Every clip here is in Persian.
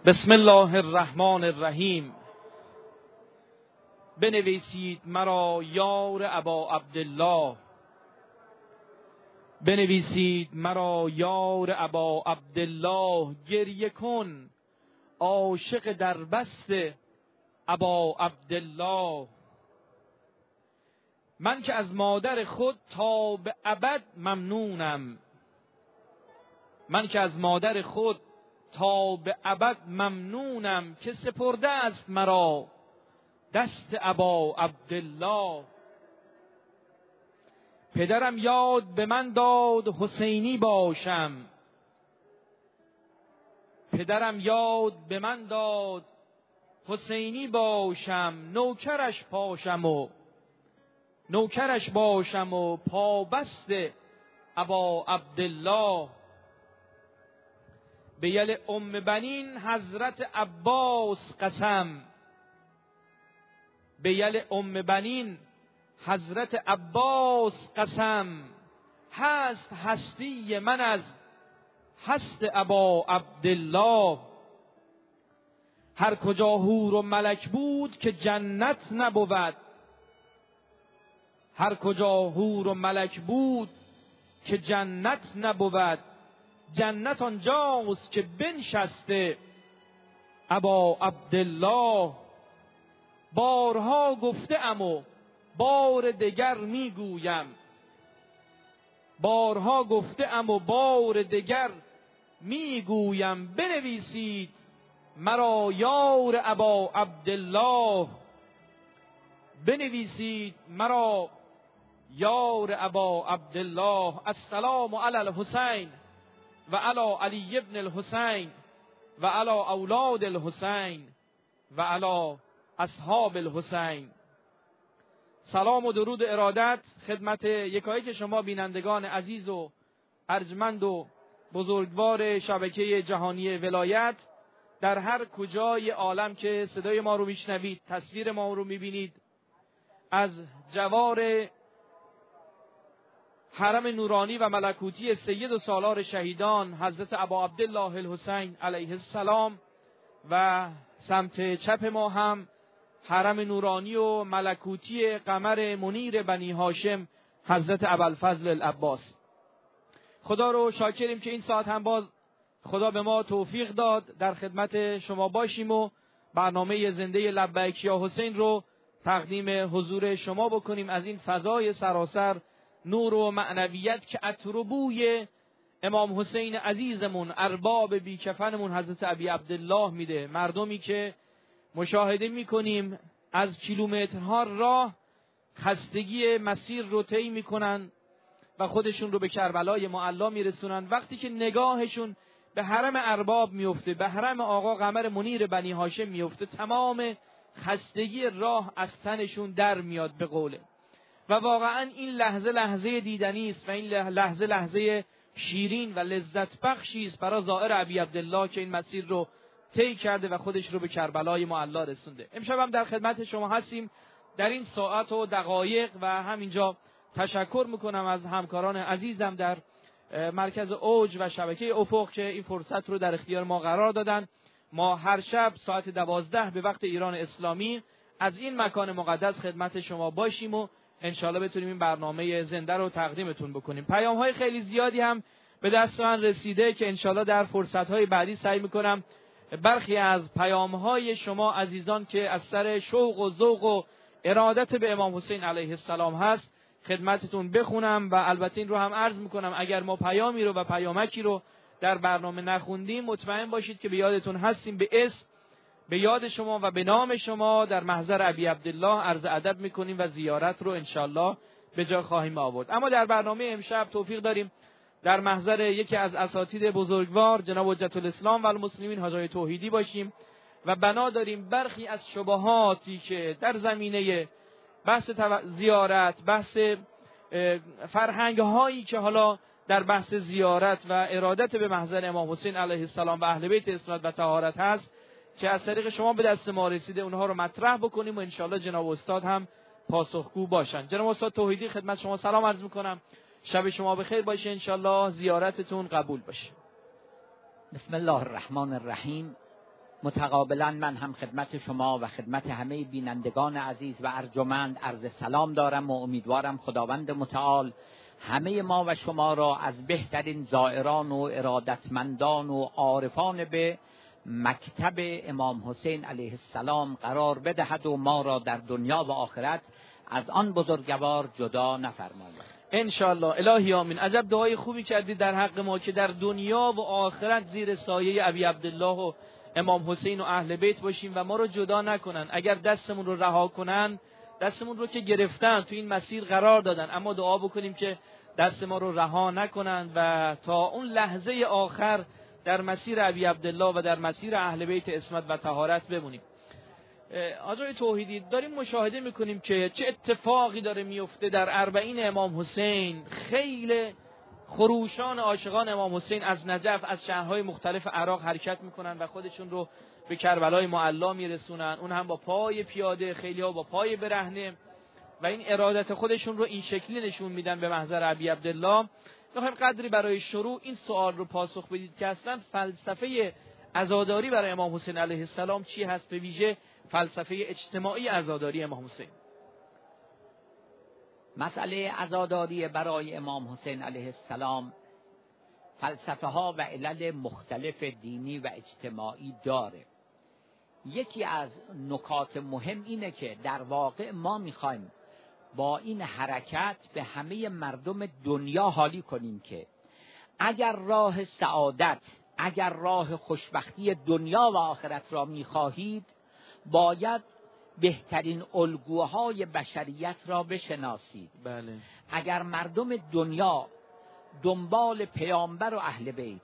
بسم الله الرحمن الرحیم. بنویسید مرا یار ابا عبدالله، بنویسید مرا یار ابا عبدالله. گریه کن عاشق در بست ابا عبدالله. من که از مادر خود تا به ابد ممنونم، من که از مادر خود تا به ابد ممنونم، که سپرده است مرا دست ابا عبدالله. پدرم یاد به من داد حسینی باشم، پدرم یاد به من داد حسینی باشم. نوکرش باشم و پابست ابا عبدالله. به یل ام بنین حضرت عباس قسم، به یل ام بنین حضرت عباس قسم. هست هستی من از هست ابا عبدالله. هر کجا حور و ملک بود که جنت نبود، هر کجا حور و ملک بود که جنت نبود. جنت آنجاست که بنشسته ابا عبدالله. بارها گفته ام و بار دگر میگویم، بارها گفته ام و بار دگر میگویم. بنویسید مرا یار ابا عبدالله، بنویسید مرا یار ابا عبدالله. السلام علی الحسین و علی علی ابن الحسین و علی اولاد الحسین و علی اصحاب الحسین. سلام و درود و ارادت خدمت یکایک شما بینندگان عزیز و ارجمند و بزرگوار شبکه جهانی ولایت در هر کجای عالم که صدای ما رو میشنوید، تصویر ما رو میبینید. از جوار حرم نورانی و ملکوتی سید و سالار شهیدان حضرت ابا عبدالله الحسین علیه السلام و سمت چپ ما هم حرم نورانی و ملکوتی قمر منیر بنی هاشم حضرت ابوالفضل العباس. خدا رو شاکریم که این ساعت هم باز خدا به ما توفیق داد در خدمت شما باشیم و برنامه زنده لبیک یا حسین رو تقدیم حضور شما بکنیم. از این فضای سراسر نور و معنویت که عطر و بوی امام حسین عزیزمون ارباب بیکفنمون حضرت ابی عبدالله میده. مردمی که مشاهده میکنیم از کیلومترها راه خستگی مسیر رو طی میکنن و خودشون رو به کربلای معلا میرسونن. وقتی که نگاهشون به حرم ارباب میفته، به حرم آقا قمر منیر بنی هاشم میفته، تمام خستگی راه از تنشون در میاد به قوله. و واقعا این لحظه لحظه دیدنی است و این لحظه لحظه شیرین و لذت بخشی است برای زائر ابی عبدالله که این مسیر رو طی کرده و خودش رو به کربلای معلا رسونده. امشب هم در خدمت شما هستیم در این ساعت و دقایق و همینجا تشکر میکنم از همکاران عزیزم در مرکز اوج و شبکه افق که این فرصت رو در اختیار ما قرار دادن. ما هر شب ساعت 12 به وقت ایران اسلامی از این مکان مقدس خدمت شما باشیم و انشالله بتونیم این برنامه زنده رو تقدیمتون بکنیم. پیام‌های خیلی زیادی هم به دست من رسیده که انشالله در فرصت‌های بعدی سعی میکنم برخی از پیام‌های شما عزیزان که از سر شوق و ذوق و ارادت به امام حسین علیه السلام هست خدمتتون بخونم. و البته این رو هم عرض میکنم اگر ما پیامی رو و پیامکی رو در برنامه نخوندیم مطمئن باشید که به یادتون هستیم، به اسم به یاد شما و به نام شما در محضر ابی عبدالله عرض ادب میکنیم و زیارت رو انشالله به جا خواهیم آورد. اما در برنامه امشب توفیق داریم در محضر یکی از اساتید بزرگوار جناب حجت الاسلام و المسلمین حاج آقای توحیدی باشیم و بنا داریم برخی از شبهاتی که در زمینه بحث زیارت، بحث فرهنگ هایی که حالا در بحث زیارت و ارادت به محضر امام حسین علیه السلام و اهل بیت عصمت و طهارت هست که از طریق شما به دست ما رسیده اونها رو مطرح بکنیم و انشالله جناب استاد هم پاسخگو باشن. جناب استاد توحیدی خدمت شما سلام عرض میکنم، شب شما بخیر باشه، انشالله زیارتتون قبول باشه. بسم الله الرحمن الرحیم. متقابلا من هم خدمت شما و خدمت همه بینندگان عزیز و ارجمند عرض سلام دارم و امیدوارم خداوند متعال همه ما و شما را از بهترین زائران و ارادتمندان و عارفان به مکتب امام حسین علیه السلام قرار بدهد و ما را در دنیا و آخرت از آن بزرگوار جدا نفرماید. انشالله. الهی آمین. عجب دعای خوبی کردید در حق ما که در دنیا و آخرت زیر سایه ابی عبدالله و امام حسین و اهل بیت باشیم و ما رو جدا نکنن. اگر دستمون رو رها کنن، دستمون رو که گرفتن تو این مسیر قرار دادن، اما دعا بکنیم که دست ما رو رها نکنن و تا اون لحظه آخر در مسیر ابی عبدالله و در مسیر اهل بیت عصمت و طهارت بمونیم. آقای توحیدی، داریم مشاهده میکنیم که چه اتفاقی داره میفته در اربعین امام حسین. خیلی خروشان عاشقان امام حسین از نجف، از شهرهای مختلف عراق حرکت میکنن و خودشون رو به کربلای معلا میرسونن، اون هم با پای پیاده، خیلی ها با پای برهنه، و این ارادت خودشون رو این شکلی نشون میدن به محضر ابی عبدالله. میخوایم قدری برای شروع این سوال رو پاسخ بدید که اصلا فلسفه عزاداری برای امام حسین علیه السلام چی هست، به ویژه فلسفه اجتماعی عزاداری امام حسین. مسئله عزاداری برای امام حسین علیه السلام فلسفه ها و علل مختلف دینی و اجتماعی داره. یکی از نکات مهم اینه که در واقع ما میخوایم با این حرکت به همه مردم دنیا حالی کنیم که اگر راه سعادت، اگر راه خوشبختی دنیا و آخرت را میخواهید، باید بهترین الگوهای بشریت را بشناسید. بله. اگر مردم دنیا دنبال پیامبر و اهل بیت،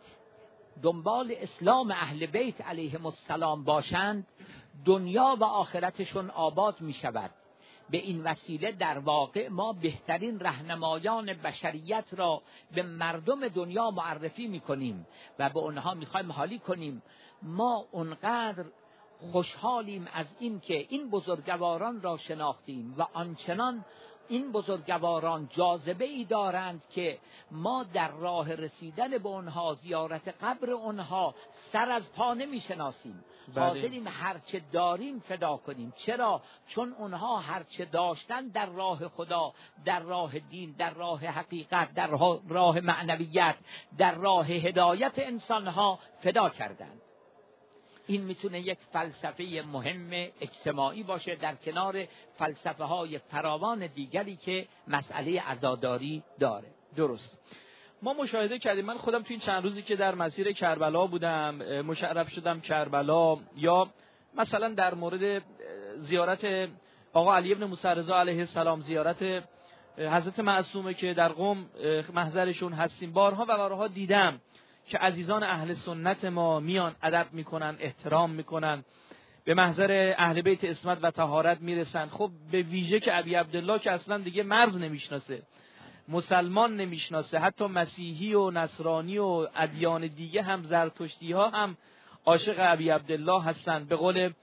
دنبال اسلام اهل بیت علیهم السلام باشند، دنیا و آخرتشون آباد می شود. به این وسیله در واقع ما بهترین راهنمایان بشریت را به مردم دنیا معرفی می کنیم و به اونها می خوایم حالی کنیم. ما اونقدر خوشحالیم از این که این بزرگواران را شناختیم و آنچنان این بزرگواران جاذبه ای دارند که ما در راه رسیدن به اونها، زیارت قبر اونها، سر از پا نمی شناسیم. حاضریم هرچه داریم فدا کنیم. چرا؟ چون اونها هرچه داشتن در راه خدا، در راه دین، در راه حقیقت، در راه معنویت، در راه هدایت انسانها فدا کردند. این میتونه یک فلسفه مهم اجتماعی باشه در کنار فلسفه های فراوان دیگری که مسئله عزاداری داره. درست. ما مشاهده کردیم، من خودم تو این چند روزی که در مسیر کربلا بودم، مشرف شدم کربلا، یا مثلا در مورد زیارت آقا علی ابن موسی رضا علیه السلام، زیارت حضرت معصومه که در قم محضرشون هستیم، بارها و بارها دیدم که عزیزان اهل سنت ما میان ادب میکنن، احترام میکنن، به محضر اهل بیت عصمت و طهارت میرسن. خب به ویژه که ابی عبدالله که اصلا دیگه مرز نمیشناسه، مسلمان نمیشناسه، حتی مسیحی و نصرانی و ادیان دیگه هم، زرتشتی ها هم عاشق ابی عبدالله هستن. به قول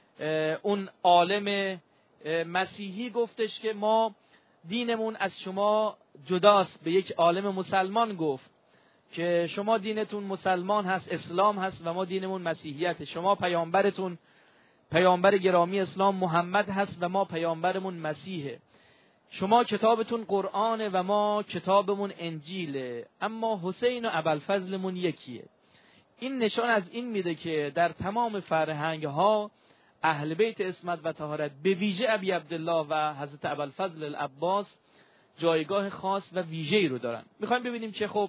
اون عالم مسیحی گفتش که ما دینمون از شما جداست، به یک عالم مسلمان گفت که شما دینتون مسلمان هست، اسلام هست، و ما دینمون مسیحیت. شما پیامبرتون، پیامبر گرامی اسلام محمد هست و ما پیامبرمون مسیحه. شما کتابتون قرآنه و ما کتابمون انجیله، اما حسین و ابوالفضلمون یکیه. این نشان از این میده که در تمام فرهنگ ها اهل بیت عصمت و طهارت، به ویژه ابی عبدالله و حضرت ابوالفضل العباس، جایگاه خاص و ویژه‌ای رو دارن. میخوایم ببینیم که خب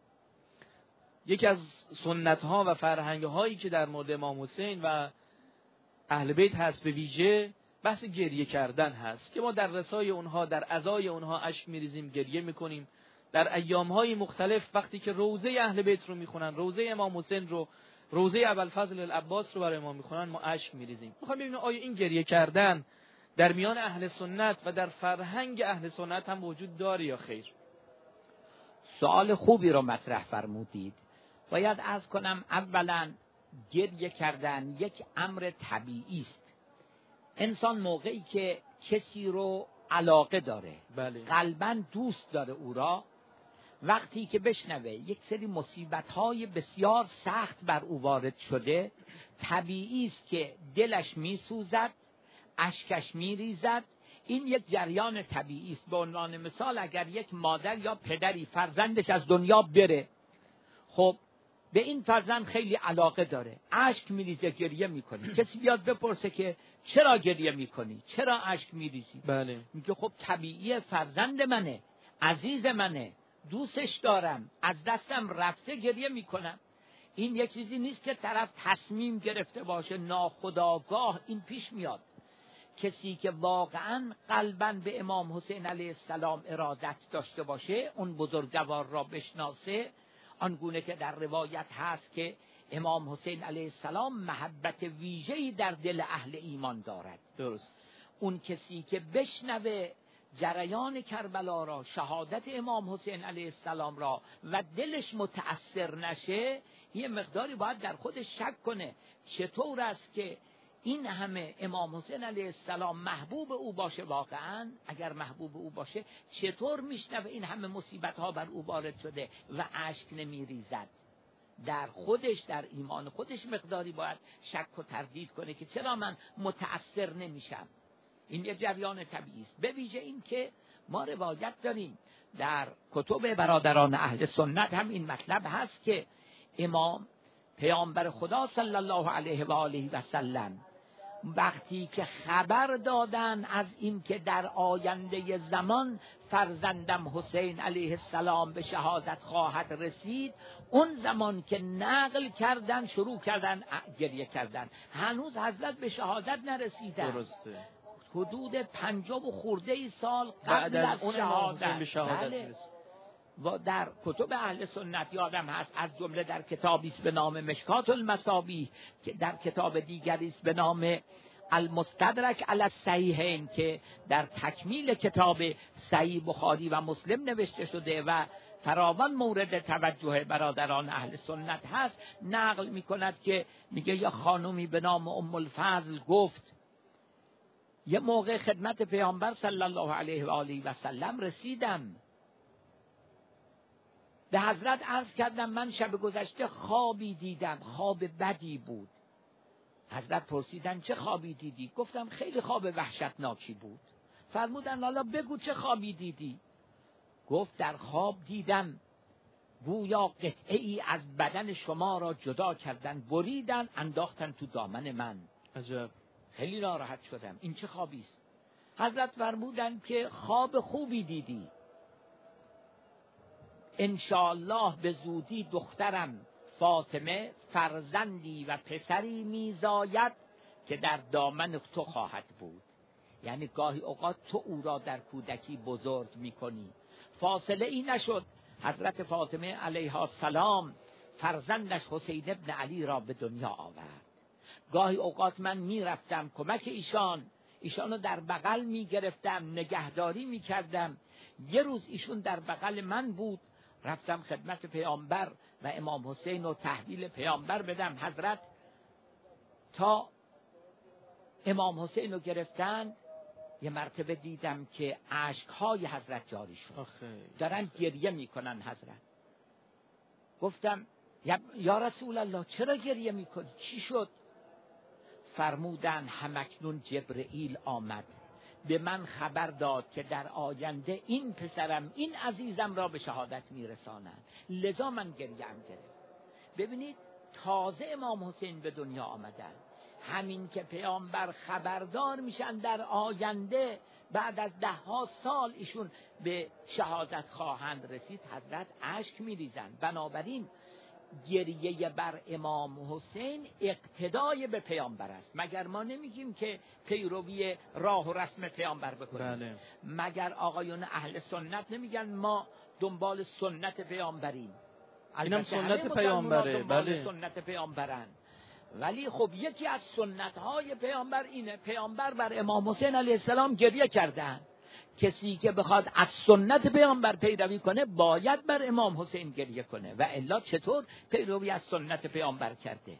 یکی از سنت ها و فرهنگ هایی که در مورد امام حسین و اهل بیت هست، به ویژه بحث گریه کردن هست که ما در رسای اونها، در عزای اونها اشک میریزیم، گریه میکنیم. در ایام های مختلف وقتی که روضه اهل بیت رو میخونن، روضه امام حسین رو، روضه ابوالفضل العباس رو برای ما میخونن، ما اشک میریزیم. میخوام ببینیم آیا این گریه کردن در میان اهل سنت و در فرهنگ اهل سنت هم وجود داره یا خیر؟ سوال خوبی رو مطرح فرمودید. باید عرض کنم اولا گریه کردن یک امر طبیعی است. انسان موقعی که کسی رو علاقه داره، بله، قلباً دوست داره او را، وقتی که بشنوه یک سری مصیبت‌های بسیار سخت بر او وارد شده، طبیعی است که دلش میسوزد، اشکش میریزد. این یک جریان طبیعی است. به عنوان مثال اگر یک مادر یا پدری فرزندش از دنیا بره، خب به این فرزند خیلی علاقه داره، اشک میریزه، گریه میکنه. کسی بیاد بپرسه که چرا گریه میکنی، چرا اشک میریزی؟ بله. میگه خب طبیعیه، فرزند منه، عزیز منه، دوستش دارم، از دستم رفته، گریه میکنم. این یک چیزی نیست که طرف تصمیم گرفته باشه، ناخودآگاه این پیش میاد. کسی که واقعا قلباً به امام حسین علیه السلام ارادت داشته باشه، اون بزرگوار را بشناسه، آنگونه که در روایت هست که امام حسین علیه السلام محبت ویژه‌ای در دل اهل ایمان دارد. درست. اون کسی که بشنوه جریان کربلا را، شهادت امام حسین علیه السلام را و دلش متأثر نشه، یه مقداری باید در خودش شک کنه چطور است که این همه امام حسین علیه السلام محبوب او باشه. واقعا اگر محبوب او باشه چطور میشنوه این همه مصیبت ها بر او وارد شده و اشک نمیریزد؟ در خودش، در ایمان خودش مقداری باید شک و تردید کنه که چرا من متأثر نمیشم. این یه جریان طبیعی است. به ویژه این که ما روایت داریم در کتب برادران اهل سنت هم این مطلب هست که امام پیامبر خدا صلی الله علیه و آله و سلم وقتی که خبر دادن از این که در آینده زمان فرزندم حسین علیه السلام به شهادت خواهد رسید، اون زمان که نقل کردن شروع کردن گریه کردن. هنوز حضرت به شهادت نرسیدن. درسته. حدود 50 و خورده سال قبل از اون شهادت به شهادت بله. رسید. و در کتب اهل سنت یادم هست، از جمله در کتابی است به نام مشکات المصابیح، که در کتاب دیگری است به نام المستدرک علی الصحیحین که در تکمیل کتاب صحیح بخاری و مسلم نوشته شده و فراوان مورد توجه برادران اهل سنت هست، نقل می کند که میگه یه خانومی به نام ام الفضل گفت یه موقع خدمت پیامبر صلی الله علیه و آله و سلم رسیدم، به حضرت عرض کردم من شب گذشته خوابی دیدم، خواب بدی بود. حضرت پرسیدن چه خوابی دیدی؟ گفتم خیلی خواب وحشتناکی بود. فرمودن حالا بگو چه خوابی دیدی؟ گفت در خواب دیدم گویا قطعه ای از بدن شما را جدا کردن، بریدن، انداختن تو دامن من. عجب. خیلی ناراحت شدم، این چه خوابی است؟ حضرت فرمودن که خواب خوبی دیدی، انشاءالله به زودی دخترم فاطمه فرزندی و پسری میزاید که در دامن تو خواهد بود. یعنی گاهی اوقات تو او را در کودکی بزرگ میکنی. فاصله ای نشد حضرت فاطمه علیها السلام فرزندش حسین ابن علی را به دنیا آورد. گاهی اوقات من میرفتم کمک ایشانو در بغل میگرفتم، نگهداری میکردم. یه روز ایشون در بغل من بود، رفتم خدمت پیامبر و امام حسین رو تحویل پیامبر بدم. حضرت تا امام حسین رو گرفتن، یه مرتبه دیدم که اشک‌های حضرت جاری شد، دارن گریه میکنن. حضرت گفتم یا رسول الله چرا گریه میکنی؟ چی شد؟ فرمودن همکنون جبرئیل آمد به من خبر داد که در آینده این پسرم، این عزیزم را به شهادت میرسانند، لذا من گریم گرفت. ببینید تازه امام حسین به دنیا آمدن، همین که پیامبر خبردار میشن در آینده بعد از 10 سال ایشون به شهادت خواهند رسید، حضرت اشک میریزن. بنابراین گریه بر امام حسین اقتدای به پیامبر است. مگر ما نمیگیم که پیروی راه و رسم پیامبر بکنیم؟ بله. مگر آقایون اهل سنت نمیگن ما دنبال سنت پیامبریم؟ اینم سنت پیامبره. بله، سنت پیامبرن. ولی خب یکی از سنت های پیامبر اینه، پیامبر بر امام حسین علیه السلام گریه کردن. کسی که بخواد از سنت پیامبر پیروی کنه باید بر امام حسین گریه کنه، و الا چطور پیروی از سنت پیامبر کرده؟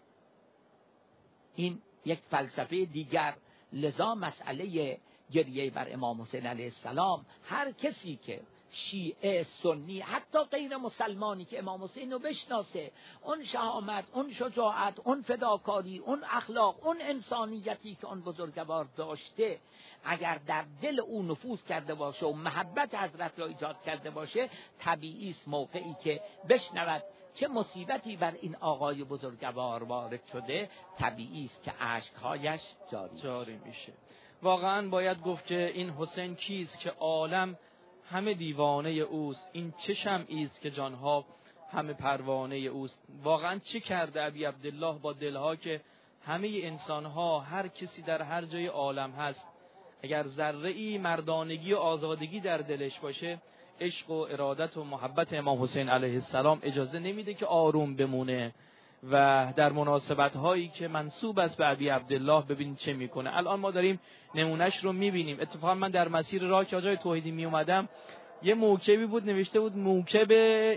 این یک فلسفه دیگر. لذا مسئله گریه بر امام حسین علیه السلام هر کسی که شیعه، سنی، حتی غیر مسلمانی که امام حسین رو بشناسه، اون شهامت، اون شجاعت، اون فداکاری، اون اخلاق، اون انسانیتی که اون بزرگوار داشته، اگر در دل او نفوذ کرده باشه و محبت حضرت را ایجاد کرده باشه، طبیعی است موقعی که بشنود چه مصیبتی بر این آقای بزرگوار وارد شده، طبیعی است که اشک‌هایش جاری میشه. واقعا باید گفت که این حسین کیست که عالم همه دیوانه اوست، این چه شمعی است که جانها همه پروانه اوست. واقعا چه کرده ابی عبدالله با دلها که همه انسانها، هر کسی در هر جای عالم هست، اگر ذره‌ای مردانگی و آزادگی در دلش باشه، عشق و ارادت و محبت امام حسین علیه السلام اجازه نمیده که آروم بمونه. و در مناسبت هایی که منسوب است به ابی عبدالله ببینید چه میکنه. الان ما داریم نمونهش رو میبینیم. اتفاقا من در مسیر راه که آجای توحیدی می اومدم، یه موکبی بود نوشته بود موکب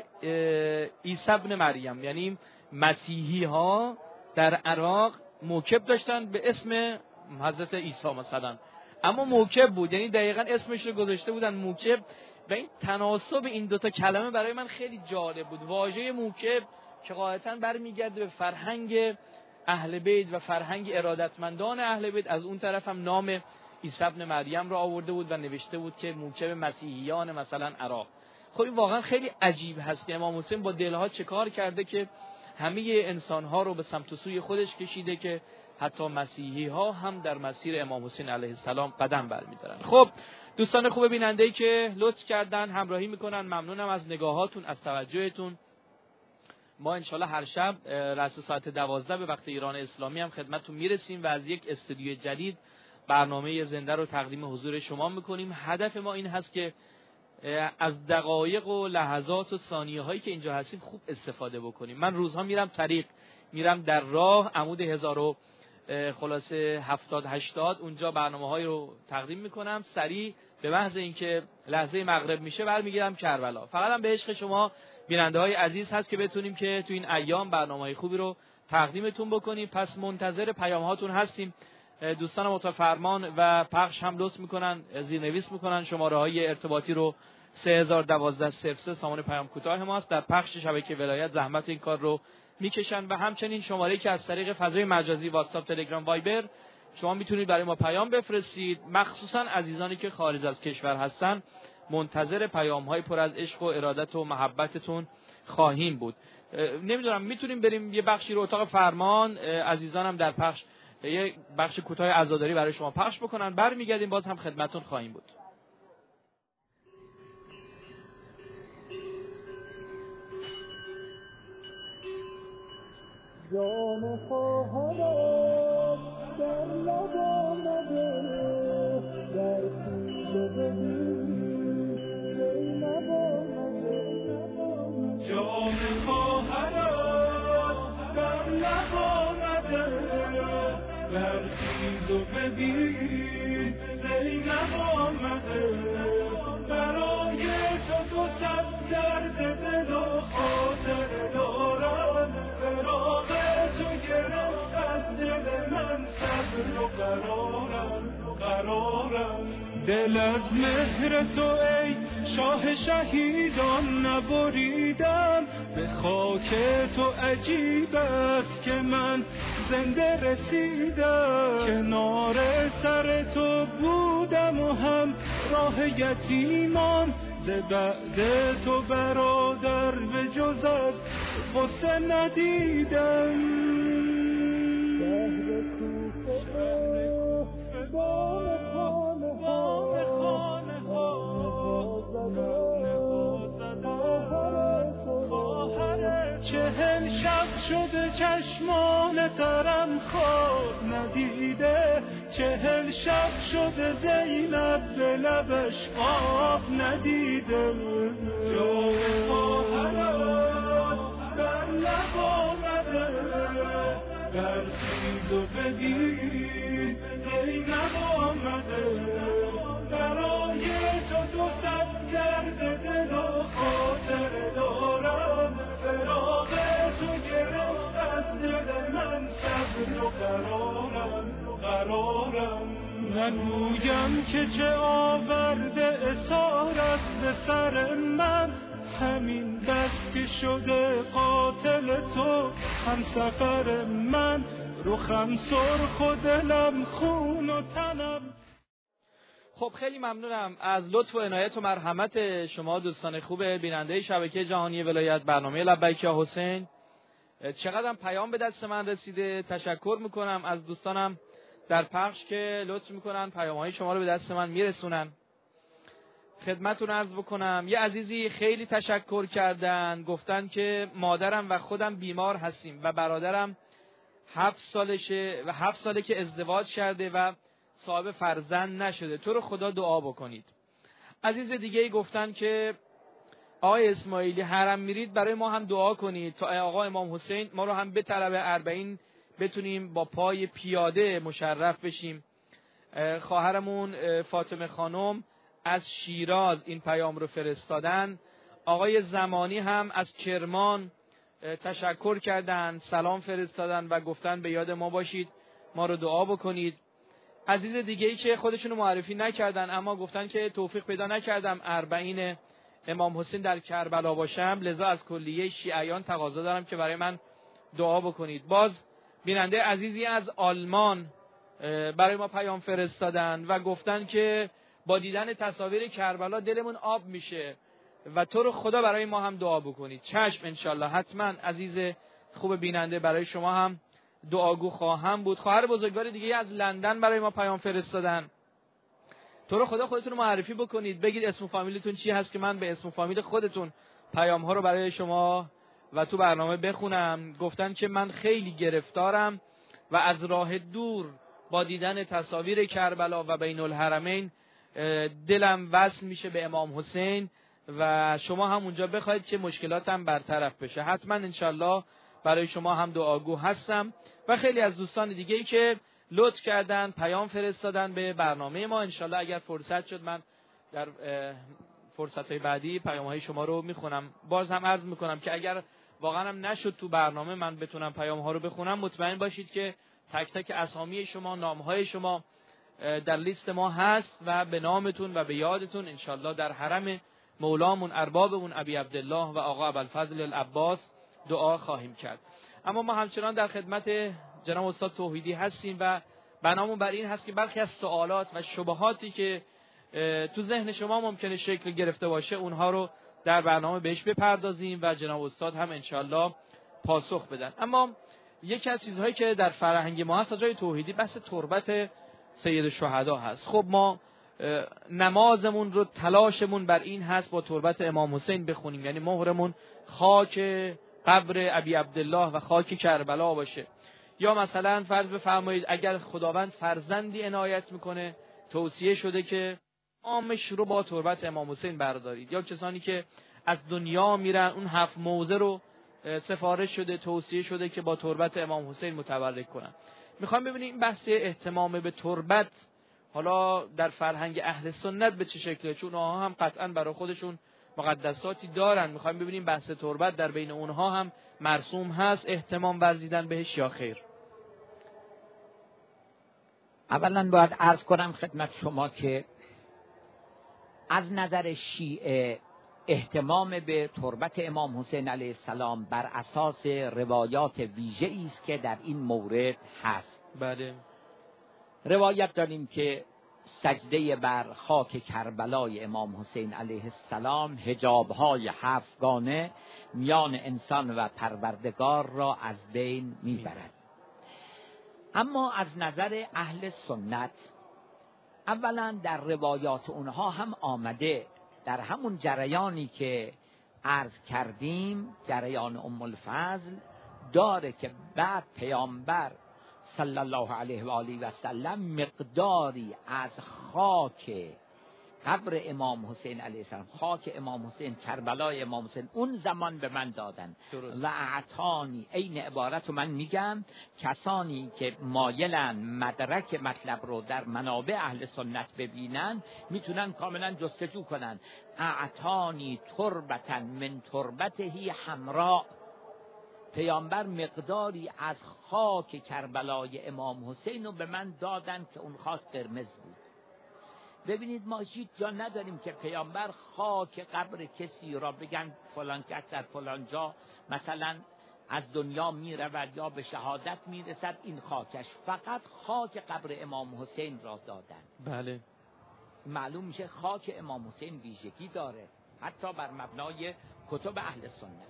عیسی ابن مریم، یعنی مسیحی ها در عراق موکب داشتن به اسم حضرت عیسی مثلا، اما موکب بود، یعنی دقیقاً اسمش رو گذاشته بودن موکب. و این تناسب این دوتا کلمه برای من خیلی جالب بود. واژه موکب که غالباً برمیگرده به فرهنگ اهل بیت و فرهنگ ارادتمندان اهل بیت، از اون طرف هم نام عیسی ابن مریم رو آورده بود و نوشته بود که موکب مسیحیان مثلا عراق. خب این واقعا خیلی عجیب هست که امام حسین با دلها چه کار کرده که همه انسانها رو به سمت و سوی خودش کشیده که حتی مسیحی ها هم در مسیر امام حسین علیه السلام قدم برمی‌دارن. خب دوستان خوب بیننده‌ای که لطف کردن همراهی میکنن، ممنونم از نگاهاتون، از توجهتون. ما انشالله هر شب رأس ساعت 12 به وقت ایران اسلامی هم خدمتتون میرسیم و از یک استودیو جدید برنامه زنده رو تقدیم حضور شما میکنیم. هدف ما این هست که از دقایق و لحظات و ثانیه هایی که اینجا هستیم خوب استفاده بکنیم. من روزها میرم طریق، میرم در راه عمود 1000 خلاصه 70-80 اونجا برنامه‌های رو تقدیم میکنم. سریع به محض اینکه لحظه مغرب میشه برمیگردم کربلا. فقط هم به عشق شما بیننده‌های عزیز هست که بتونیم که تو این ایام برنامه‌های خوبی رو تقدیمتون بکنیم. پس منتظر پیام‌هاتون هستیم. دوستان متفرمان و پخش هم لطف میکنن، زیرنویس میکنن. شماره‌های ارتباطی رو 3012-03 سامان پیام کوتاه ماست. در پخش شبکه ولایت زحمت این کار رو میکشن و همچنین شماره‌ای که از طریق فضای مجازی واتساپ، تلگرام، وایبر شما میتونید برای ما پیام بفرستید. مخصوصا عزیزانی که خارج از کشور هستن منتظر پیام‌های پر از عشق و ارادت و محبتتون خواهیم بود. نمیدونم میتونیم بریم یه بخشی رو اتاق فرمان، عزیزانم در پخش یه بخش کوتاه عزاداری برای شما پخش بکنن، برمیگردیم باز هم خدمتتون خواهیم بود. جام خواهرت در لب آمده، در پیله بدید زینب آمده. جام خواهرت در لب آمده، در خیز و ببین زینب آمده. برای تو 200 درد دل و خاطر دارم، فراق تو گرفت از دل من صبر و قرارم. دل از مهر تو ای شاه شهیدان نبریدم، به خاک تو عجیب است که من زنده رسیدم. کنار سر تو بودم و هم راه یتیمان، ز بعد تو برادر به جز از غصه ندیدم. شهر کوفه بام خانه ها خواهر 40 شب شده چشمان ترم خواب ندیده، 40 شب شده زینب به لبش آب ندیده. جام خواهرت در لب آمده، در خیز و بدید زینب آمده. برای تو 200 درد دل و خاطر دارم، فراق تو گرفت از دل من صبر و قرارم. نگویم که چه آورده اسارت به سر من، همین دست که شده قاتل تو هم سفر من، رخم سرخ و دلم خون و تنم. خب خیلی ممنونم از لطف و عنایت و مرحمت شما دوستان خوب بیننده شبکه جهانی ولایت برنامه لبیک یا حسین. چقدر پیام به دست من رسیده. تشکر میکنم از دوستانم در پخش که لطف میکنن پیام‌های شما رو به دست من میرسونن. خدمتتون عرض بکنم یه عزیزی خیلی تشکر کردن، گفتن که مادرم و خودم بیمار هستیم و برادرم 7 سالشه و 7 ساله که ازدواج کرده و صاحب فرزند نشده، تو رو خدا دعا بکنید. عزیز دیگه گفتن که آقای اسماعیلی حرم میرید برای ما هم دعا کنید تا آقا امام حسین ما رو هم به طلب 40 بتونیم با پای پیاده مشرف بشیم. خواهرمون فاطمه خانم از شیراز این پیام رو فرستادن. آقای زمانی هم از کرمان تشکر کردن، سلام فرستادن و گفتن به یاد ما باشید، ما رو دعا بکنید. عزیز دیگه‌ای که خودشونو معرفی نکردن اما گفتن که توفیق پیدا نکردم 40 امام حسین در کربلا باشم، لذا از کلیه شیعیان تقاضا دارم که برای من دعا بکنید. باز بیننده عزیزی از آلمان برای ما پیام فرستادن و گفتن که با دیدن تصاویر کربلا دلمون آب میشه و تو رو خدا برای ما هم دعا بکنید. چشم انشالله، حتما عزیز خوب بیننده برای شما هم دعاگو خواهم بود. خواهر بزرگوار دیگه از لندن برای ما پیام فرستادن، تو رو خدا خودتون رو معرفی بکنید، بگید اسم و فامیلتون چی هست که من به اسم و فامیل خودتون پیام ها رو برای شما و تو برنامه بخونم. گفتن که من خیلی گرفتارم و از راه دور با دیدن تصاویر کربلا و بین الحرمین دلم وصل میشه به امام حسین و شما هم اونجا بخواید که مشکلاتم برطرف بشه. حتما انشالله برای شما هم دعاگو هستم. و خیلی از دوستان دیگه‌ای که لطف کردن پیام فرستادن به برنامه ما، انشالله اگر فرصت شد من در فرصت‌های بعدی پیام‌های شما رو میخونم. باز هم عرض میکنم که اگر واقعا هم نشد تو برنامه من بتونم پیام‌ها رو بخونم، مطمئن باشید که تک تک اسامی شما، نام‌های شما در لیست ما هست و به نامتون و به یادتون انشالله در حرم مولامون اربابمون ابی عبدالله و آقا ابوالفضل العباس دعا خواهیم کرد. اما ما همچنان در خدمت جناب استاد توحیدی هستیم و بنامون بر این هست که برخی از سوالات و شبهاتی که تو ذهن شما ممکنه شکل گرفته باشه اونها رو در برنامه بهش بپردازیم و جناب استاد هم انشالله پاسخ بدن. اما یکی از چیزهایی که در فرهنگ ما هست جای توحیدی بحث تربت سید الشهدا هست. خب ما نمازمون رو تلاشمون بر این هست با تربت امام حسین بخونیم، یعنی مهرمون خاک قبر ابی عبدالله و خاک کربلا باشه. یا مثلا فرض بفرمایید اگر خداوند فرزندی عنایت میکنه توصیه شده که عامش رو با تربت امام حسین بردارید، یا کسانی که از دنیا میرن اون 7 موضع رو سفارش شده توصیه شده که با تربت امام حسین متبرک کنن. میخوام ببینیم این بحث اهتمام به تربت حالا در فرهنگ اهل سنت به چه شکله، چون اونها هم قطعا برای خودشون مقدساتی دارن. میخوایم ببینیم بحث تربت در بین اونها هم مرسوم هست، اهتمام ورزیدن بهش یا خیر. اولا باید عرض کنم خدمت شما که از نظر شیعه اهتمام به تربت امام حسین علیه السلام بر اساس روایات ویژه‌ای است که در این مورد هست. بله. روایت داریم که سجده بر خاک کربلای امام حسین علیه السلام حجاب‌های 7 گانه میان انسان و پروردگار را از بین میبرد. اما از نظر اهل سنت اولا در روایات اونها هم آمده، در همون جریانی که عرض کردیم جریان ام الفضل داره که بعد پیامبر صلی الله علیه و آله و سلم مقداری از خاک قبر امام حسین علیه السلام، خاک امام حسین، کربلای امام حسین اون زمان به من دادن و اعطانی. این عبارت رو من میگم کسانی که مایلن مدرک مطلب رو در منابع اهل سنت ببینن میتونن کاملا جستجو کنن. اعطانی تربتن من تربتهی حمراء، پیامبر مقداری از خاک کربلای امام حسین رو به من دادن که اون خاک قرمز بود. ببینید ما هیچ جا نداریم که پیامبر خاک قبر کسی را بگن فلان کس در فلان جا مثلا از دنیا می رود یا به شهادت می رسد این خاکش. فقط خاک قبر امام حسین را دادن. بله. معلوم میشه خاک امام حسین ویژگی داره، حتی بر مبنای کتب اهل سنت.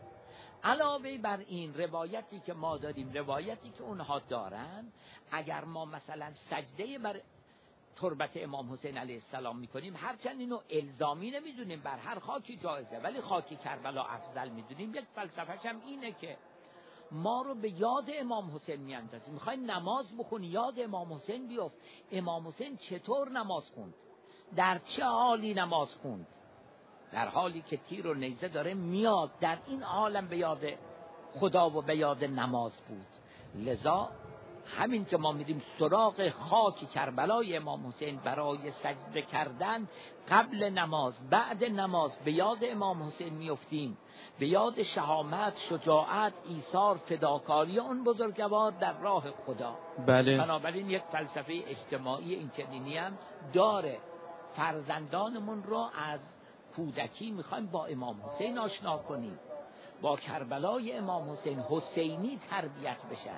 علاوه بر این روایتی که ما داریم، روایتی که اونها دارن، اگر ما مثلا سجده بر تربت امام حسین علیه السلام میکنیم، هرچند اینو الزامی نمیدونیم، بر هر خاکی جایزه، ولی خاک کربلا افضل میدونیم. یک فلسفه‌ش هم اینه که ما رو به یاد امام حسین میاندازیم. میخوای نماز بخونی یاد امام حسین بیفت. امام حسین چطور نماز خوند؟ در چه حالی نماز خوند؟ در حالی که تیر و نیزه داره میاد، در این عالم به یاد خدا و به یاد نماز بود. لذا همین که ما میریم سراغ خاک کربلای امام حسین برای سجده کردن قبل نماز، بعد نماز به یاد امام حسین میافتیم، به یاد شهامت، شجاعت، ایثار، فداکاری اون بزرگوار در راه خدا. بله. بنابراین یک فلسفه اجتماعی این چنینی هم داره. فرزندانمون رو از کودکی میخوایم با امام حسین آشنا کنیم، با کربلای امام حسین حسینی تربیت بشن.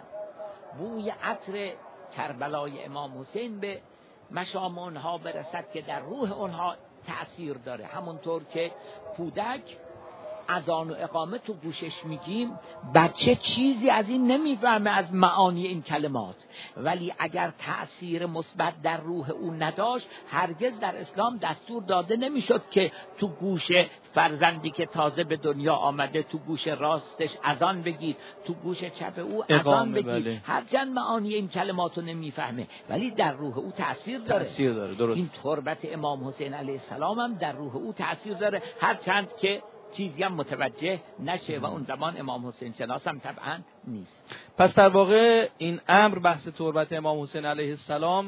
بوی عطر کربلای امام حسین به مشام اونها برسد که در روح اونها تأثیر داره. همونطور که کودک اذان و اقامه تو گوشش میگیم، بچه چیزی از این نمیفهمه، از معانی این کلمات، ولی اگر تأثیر مثبت در روح او نداشت، هرگز در اسلام دستور داده نمیشد که تو گوش فرزندی که تازه به دنیا آمده تو گوش راستش اذان بگید، تو گوش چپ او اذان بگید. بله. هرچند معانی این کلماتو نمیفهمه، ولی در روح او تأثیر داره. درست. این تربت امام حسین علیه السلام هم در روح او تأثیر داره، هرچند که چیزی هم متوجه نشه و اون زمان امام حسین شناس هم طبعا نیست. پس در واقع این امر، بحث تربت امام حسین علیه السلام،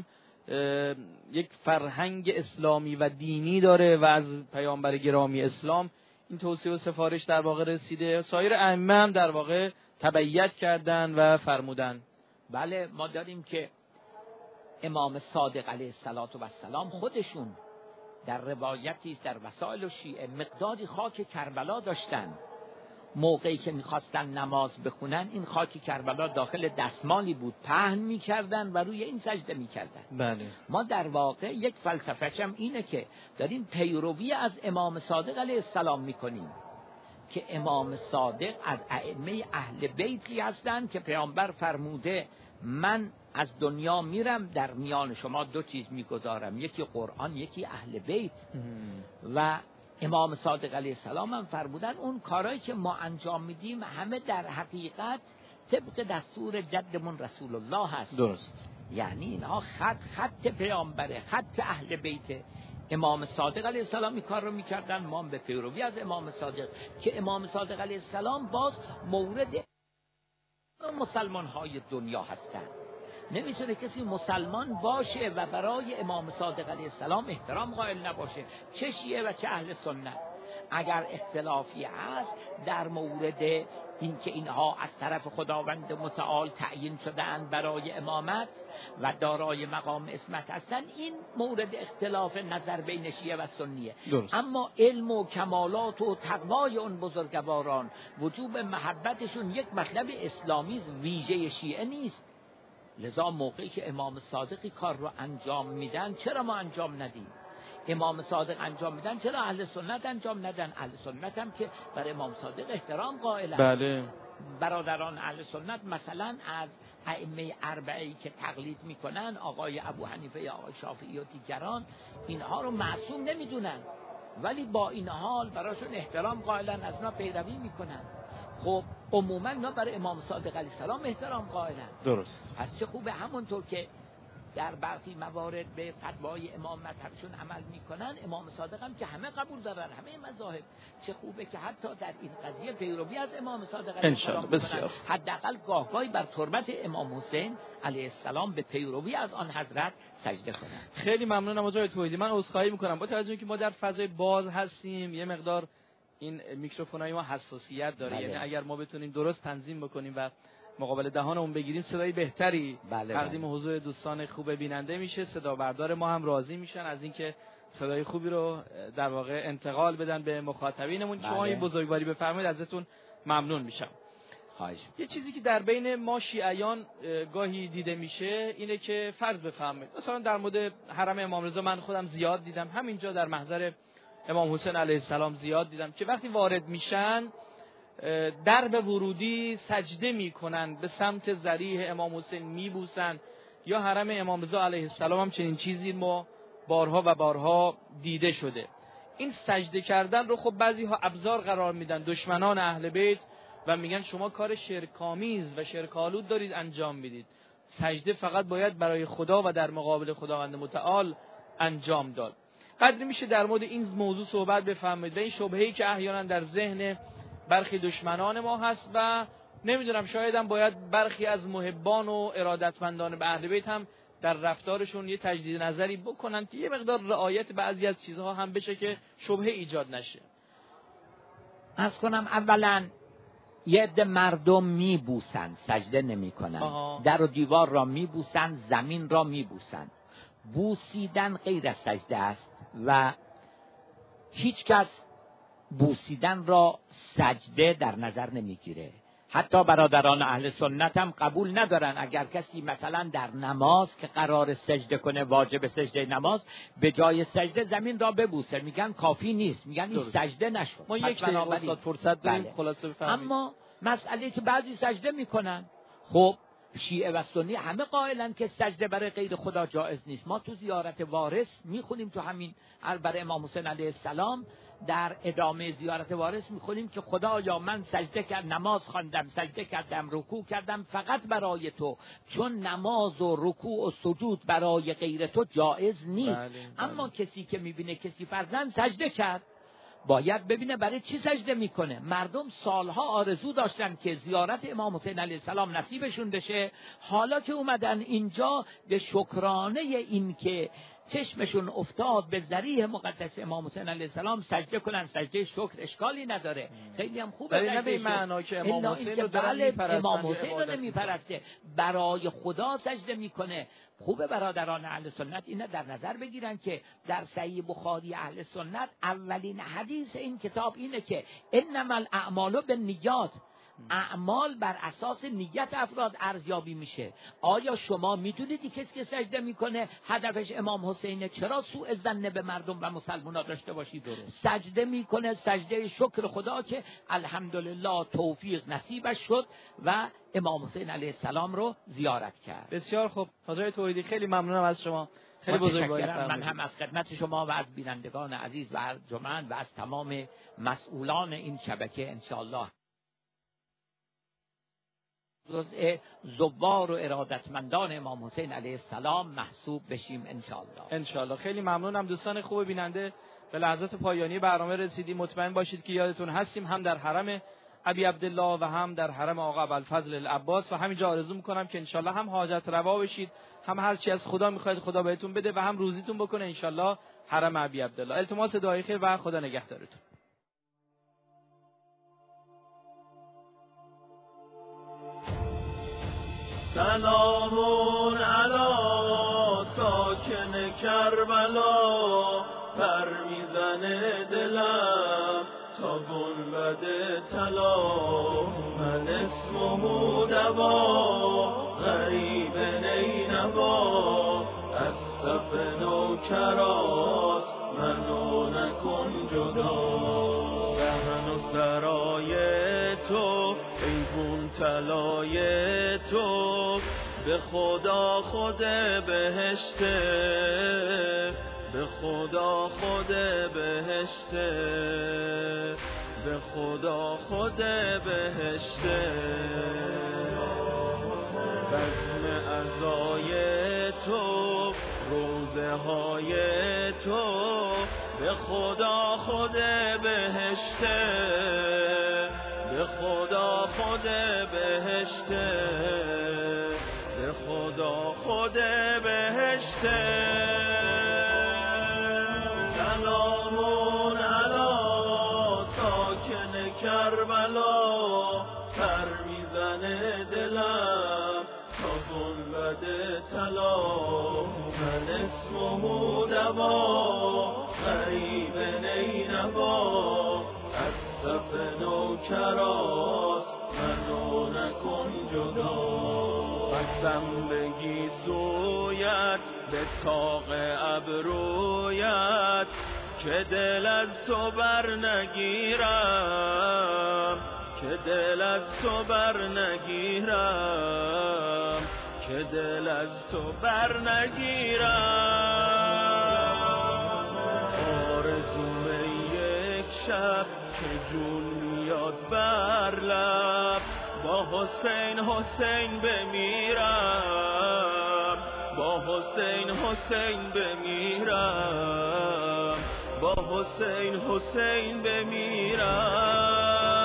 یک فرهنگ اسلامی و دینی داره و از پیامبر گرامی اسلام این توصیه و سفارش در واقع رسیده. سایر ائمه هم در واقع تبعیت کردن و فرمودن. بله، ما داریم که امام صادق علیه السلام خودشون در روایتی در وسائل و شیعه مقداری خاک کربلا داشتن. موقعی که میخواستن نماز بخونن، این خاک کربلا داخل دستمالی بود، پهن میکردن و روی این سجده میکردن. بله. ما در واقع یک فلسفه‌ش هم اینه که داریم پیروی از امام صادق علیه السلام میکنیم که امام صادق از ائمه اهل بیتی هستند که پیامبر فرموده من از دنیا میرم، در میان شما دو چیز میگذارم، یکی قرآن، یکی اهل بیت. و امام صادق علیه السلام هم فرمودن اون کارهایی که ما انجام میدیم همه در حقیقت طبق دستور جدمون رسول الله هست. درست. یعنی اینها خط پیامبره، خط اهل بیت. امام صادق علیه السلام این کار رو میکردن، ما به پیروی از امام صادق که امام صادق علیه السلام باز مورد مسلمان های دنیا هستند. نمیتونه کسی مسلمان باشه و برای امام صادق علیه السلام احترام قائل نباشه، چه شیعه و چه اهل سنت. اگر اختلافی هست در مورد اینکه اینها از طرف خداوند متعال تعیین شده‌اند برای امامت و دارای مقام عصمت هستند، این مورد اختلاف نظر بین شیعه و سنیه. درست. اما علم و کمالات و تقوای اون بزرگواران، وجوب محبتشون یک مطلب اسلامی ویژه شیعه نیست. لذا موقعی که امام صادقی کار رو انجام میدن، چرا ما انجام ندیم؟ امام صادق انجام میدن، چرا اهل سنت انجام ندن؟ اهل سنت هم که بر امام صادق احترام قائلن. بله. برادران اهل سنت مثلا از ائمه اربعه‌ای که تقلید میکنن، آقای ابو حنیفه یا آقای شافعی و دیگران، اینها رو معصوم نمیدونن، ولی با این حال براشون احترام قائلن، از اونا پیروی میکنن. خب عموما اینا برای امام صادق علیه السلام احترام قائلن. درست. پس چه خوبه همونطور که در برخی موارد به فتوای امام مذهبشون عمل میکنن، امام صادق هم که همه قبول دارن، همه مذاهب، چه خوبه که حتی در این قضیه پیروی از امام صادق علیه السلام بکنن. حداقل گاهگاهی بر تربت امام حسین علیه السلام به پیروی از آن حضرت سجده کنن. خیلی ممنونم آقای توحیدی. من عذرخواهی میکنم با توجه که ما در فضای باز هستیم، یه مقدار این میکروفونای ما حساسیت داره، بله. یعنی اگر ما بتونیم درست تنظیم بکنیم و مقابل دهانمون بگیریم صدای بهتری تقدیم حضور دوستان خوب بیننده میشه، صدا بردار ما هم راضی میشن از اینکه صدای خوبی رو در واقع انتقال بدن به مخاطبینمون. شما این بزرگواری بفرمایید، ازتون ممنون میشم. خواهش. یه چیزی که در بین ما شیعیان گاهی دیده میشه اینه که فرض بفرمایید مثلا در مورد حرم امام رضا من خودم زیاد دیدم، همینجا در محضر امام حسین علیه السلام زیاد دیدم که وقتی وارد میشن درب ورودی سجده میکنن، به سمت ضریح امام حسین میبوسن، یا حرم امام رضا علیه السلام هم چنین چیزی ما بارها و بارها دیده شده. این سجده کردن رو خب بعضی‌ها ابزار قرار میدن، دشمنان اهل بیت، و میگن شما کار شرک‌آمیز و شرک‌آلود دارید انجام میدید، سجده فقط باید برای خدا و در مقابل خداوند متعال انجام داد. قدری میشه در مورد این موضوع صحبت بفرمایید و این شبهه‌ای که احیانا در ذهن برخی دشمنان ما هست و نمیدونم شاید هم باید برخی از محبان و ارادتمندان به اهل بیت هم در رفتارشون یه تجدید نظری بکنن که یه مقدار رعایت بعضی از چیزها هم بشه که شبهه ایجاد نشه. عرض کنم اولا یه عده مردم میبوسن، سجده نمیکنن، در و دیوار را میبوسن، زمین را میبوسن. بوسیدن غیر از سجده است و هیچ کس بوسیدن را سجده در نظر نمیگیره. حتی برادران اهل سنت هم قبول ندارن اگر کسی مثلا در نماز که قرار سجده کنه، واجب سجده نماز، به جای سجده زمین را ببوسه، میگن کافی نیست، میگن این سجده نشد. ما یک دقیقه فرصت داریم خلاصه بفرمایید. اما مسئله که بعضی سجده میکنن، خب شیعه و سنی همه قائلن که سجده برای غیر خدا جایز نیست. ما تو زیارت وارث میخونیم، تو همین برای امام حسین علیه السلام در ادامه زیارت وارث میخونیم که خدایا من سجده کردم، نماز خواندم، سجده کردم، رکوع کردم فقط برای تو، چون نماز و رکوع و سجود برای غیر تو جایز نیست. اما کسی که میبینه کسی فرزند سجده کرد، باید ببینه برای چی سجده میکنه. مردم سالها آرزو داشتن که زیارت امام حسین علیه السلام نصیبشون بشه، حالا که اومدن اینجا به شکرانه این که چشمشون افتاد به ضریح مقدس امام حسین علیه السلام سجده کنن، سجده شکر اشکالی نداره، خیلی هم خوبه. نه به معنا که امام حسین رو امام حسین رو نمیپرسته، برای خدا سجده میکنه. خوبه برادران اهل سنت اینه در نظر بگیرن که در صحیح بخاری اهل سنت اولین حدیث این کتاب اینه که انما الاعمال بالنیات، اعمال بر اساس نیت افراد ارزیابی میشه. آیا شما میدونید کسی که سجده میکنه هدفش امام حسینه؟ چرا سوء ظن به مردم و مسلمانان داشته باشید؟ سجده میکنه، سجده شکر خدا که الحمدلله توفیق نصیبش شد و امام حسین علیه السلام رو زیارت کرد. بسیار خوب حضرت توحیدی، خیلی ممنونم از شما، خیلی بزرگواری. من هم از خدمت شما و از بینندگان عزیز و ارجمند و از تمام مسئولان این شبکه انشاءالله جزء زوار و ارادتمندان امام حسین علیه السلام محسوب بشیم انشاءالله. خیلی ممنونم دوستان خوب بیننده. به لحظات پایانی برنامه رسیدیم. مطمئن باشید که یادتون هستیم هم در حرم ابی عبدالله و هم در حرم آقا ابوالفضل العباس، و همینجا آرزو میکنم که انشاءالله هم حاجت روا بشید، هم هر چی از خدا میخواید خدا بهتون بده و هم روزیتون بکنه انشاءالله حرم ابی عبدالله. التماس دعای خیر و خدا نگهدارتون. سلام علی ساکن کربلا، پر میزنه دلم تا گنبد طلا. من اسمه دوا غریب نینوا، از صف نوکراس منو نکن جدا. دهن و سرای تو ایوون طلای تو، به خدا خود بهشته، به خدا خود بهشته، به خدا خود بهشته. بزم عزای تو، روزه های تو، به خدا خود بهشته، به خدا خود بهشته، به خدا خود بهشته. سلام علی طلا من اسمه دوا غریب نینوا از صف نوکراست منو نکن جدا قسم بگی سویت به طاق ابرویت که دل از تو بر نگیرم که دل از تو بر نگیرم که دل از تو بر نگیرم آرزوم یک شب که جون میاد بر لب با حسین حسین بمیرم با حسین حسین بمیرم با حسین حسین بمیرم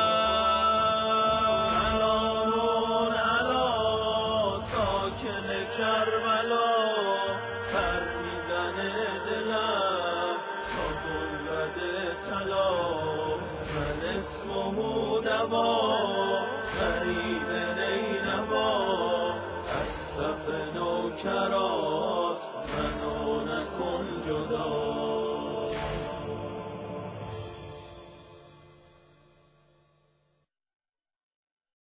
سلامون علی ساکن کربلا پر میزنه دلم تا گنبد طلا من اسمه دوا غریب نینوا از صف نوکران